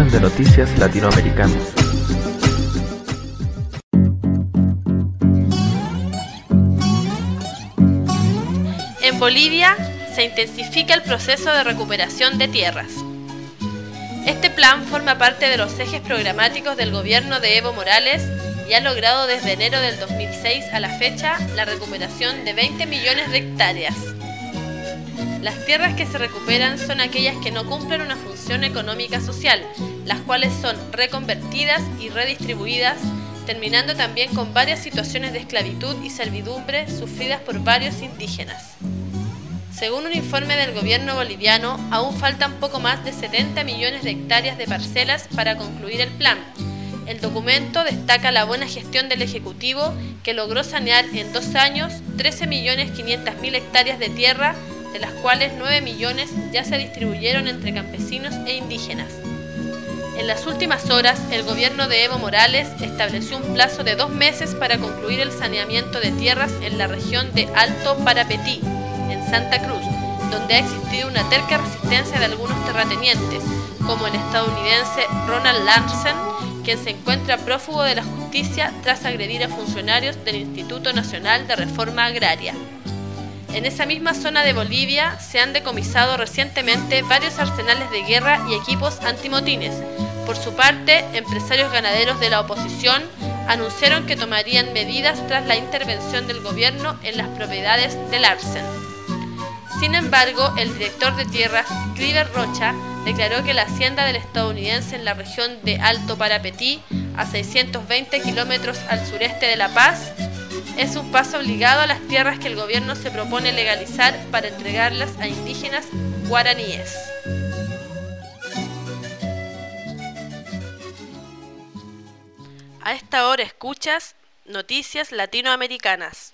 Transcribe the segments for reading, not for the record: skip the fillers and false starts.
resumen de noticias latinoamericanas. En Bolivia se intensifica el proceso de recuperación de tierras. Este plan forma parte de los ejes programáticos del gobierno de Evo Morales y ha logrado desde enero del 2006 a la fecha la recuperación de 20 millones de hectáreas. Las tierras que se recuperan son aquellas que no cumplen una función económica social, las cuales son reconvertidas y redistribuidas, terminando también con varias situaciones de esclavitud y servidumbre sufridas por varios indígenas. Según un informe del gobierno boliviano, aún faltan poco más de 70 millones de hectáreas de parcelas para concluir el plan. El documento destaca la buena gestión del Ejecutivo, que logró sanear en 2 años 13.500.000 hectáreas de tierra, de las cuales 9 millones ya se distribuyeron entre campesinos e indígenas. En las últimas horas, el gobierno de Evo Morales estableció un plazo de 2 meses para concluir el saneamiento de tierras en la región de Alto Parapetí, en Santa Cruz, donde ha existido una terca resistencia de algunos terratenientes, como el estadounidense Ronald Larsen, quien se encuentra prófugo de la justicia tras agredir a funcionarios del Instituto Nacional de Reforma Agraria. En esa misma zona de Bolivia se han decomisado recientemente varios arsenales de guerra y equipos antimotines. Por su parte, empresarios ganaderos de la oposición anunciaron que tomarían medidas tras la intervención del gobierno en las propiedades de Larsen. Sin embargo, el director de tierras, Cliver Rocha, declaró que la hacienda del estadounidense en la región de Alto Parapetí, a 620 kilómetros al sureste de La Paz, es un paso obligado a las tierras que el gobierno se propone legalizar para entregarlas a indígenas guaraníes. A esta hora escuchas Noticias Latinoamericanas.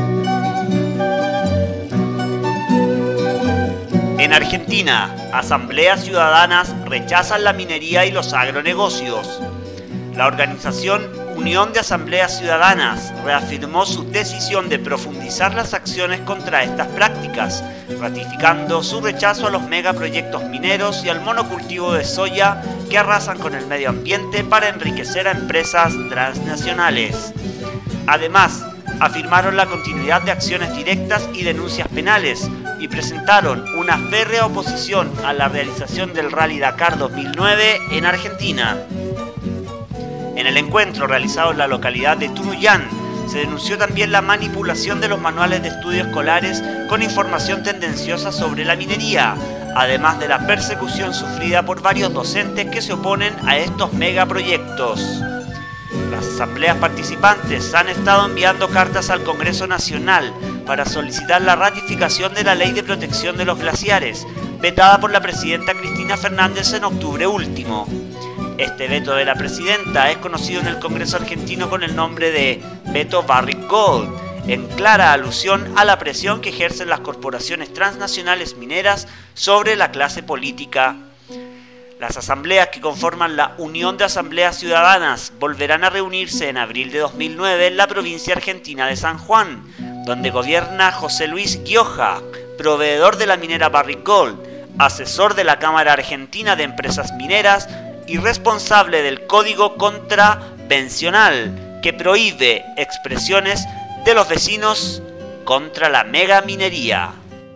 En Argentina, asambleas ciudadanas rechazan la minería y los agronegocios. La organización Unión de Asambleas Ciudadanas reafirmó su decisión de profundizar las acciones contra estas prácticas, ratificando su rechazo a los megaproyectos mineros y al monocultivo de soya que arrasan con el medio ambiente para enriquecer a empresas transnacionales. Además, afirmaron la continuidad de acciones directas y denuncias penales y presentaron una férrea oposición a la realización del Rally Dakar 2009 en Argentina. En el encuentro realizado en la localidad de Tunuyán, se denunció también la manipulación de los manuales de estudio escolares con información tendenciosa sobre la minería, además de la persecución sufrida por varios docentes que se oponen a estos megaproyectos. Las asambleas participantes han estado enviando cartas al Congreso Nacional para solicitar la ratificación de la Ley de Protección de los Glaciares, vetada por la presidenta Cristina Fernández en octubre último. Este veto de la presidenta es conocido en el Congreso argentino con el nombre de Veto Barrick Gold, en clara alusión a la presión que ejercen las corporaciones transnacionales mineras sobre la clase política. Las asambleas que conforman la Unión de Asambleas Ciudadanas volverán a reunirse en abril de 2009 en la provincia argentina de San Juan, donde gobierna José Luis Gioja, proveedor de la minera Barrick Gold, asesor de la Cámara Argentina de Empresas Mineras y responsable del Código Contravencional, que prohíbe expresiones de los vecinos contra la megaminería.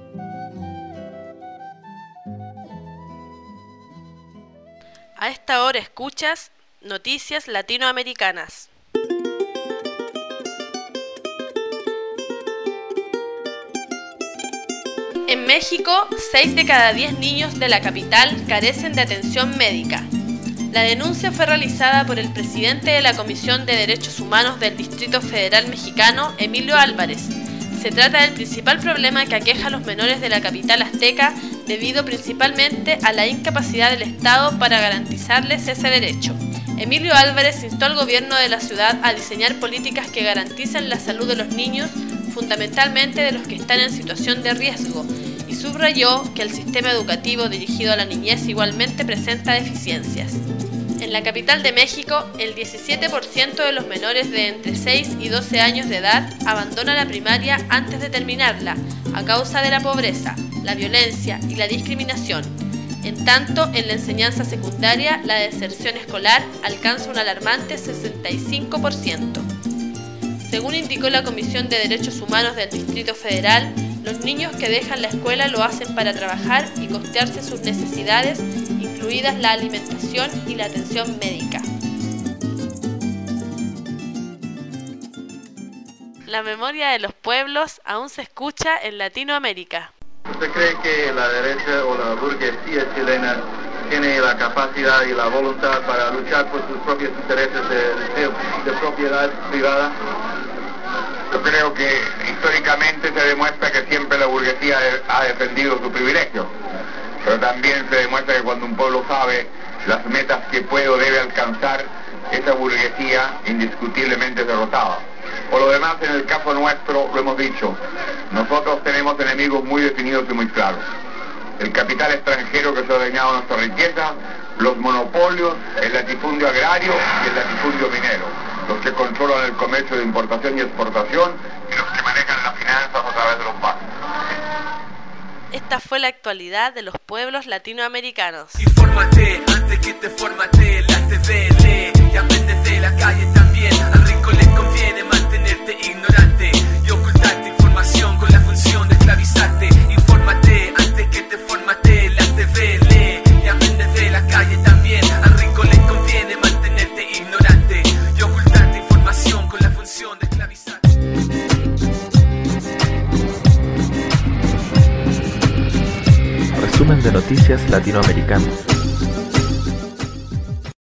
A esta hora escuchas Noticias Latinoamericanas. En México, 6 de cada 10 niños de la capital carecen de atención médica. La denuncia fue realizada por el presidente de la Comisión de Derechos Humanos del Distrito Federal Mexicano, Emilio Álvarez. Se trata del principal problema que aqueja a los menores de la capital azteca, debido principalmente a la incapacidad del Estado para garantizarles ese derecho. Emilio Álvarez instó al gobierno de la ciudad a diseñar políticas que garanticen la salud de los niños, fundamentalmente de los que están en situación de riesgo, y subrayó que el sistema educativo dirigido a la niñez igualmente presenta deficiencias. En la capital de México, el 17% de los menores de entre 6 y 12 años de edad abandona la primaria antes de terminarla, a causa de la pobreza, la violencia y la discriminación. En tanto, en la enseñanza secundaria, la deserción escolar alcanza un alarmante 65%. Según indicó la Comisión de Derechos Humanos del Distrito Federal, los niños que dejan la escuela lo hacen para trabajar y costearse sus necesidades, incluidas la alimentación y la atención médica. La memoria de los pueblos aún se escucha en Latinoamérica. ¿Usted cree que la derecha o la burguesía chilena tiene la capacidad y la voluntad para luchar por sus propios intereses de propiedad privada? Yo creo que históricamente se demuestra que siempre la burguesía ha defendido su privilegio, pero también se demuestra que cuando un pueblo sabe las metas que puede o debe alcanzar, esa burguesía indiscutiblemente es derrotada. Por lo demás, en el caso nuestro, lo hemos dicho, nosotros tenemos enemigos muy definidos y muy claros. El capital extranjero que se ha dañado nuestra riqueza, los monopolios, el latifundio agrario y el latifundio minero, los que controlan el comercio de importación y exportación y los que manejan las finanzas a través de los bancos. Esta fue la actualidad de los pueblos latinoamericanos. Infórmate antes que te formate, la TVL, y aprendes de la calle también. Al rico le conviene mantenerte ignorante y ocultarte información con la función de esclavizarte. Infórmate antes que te formate, la TVL, y aprendes de la calle también. Al rico le conviene mantenerte ignorante y ocultarte información con la función de esclavizarte. Resumen de Noticias Latinoamericanas.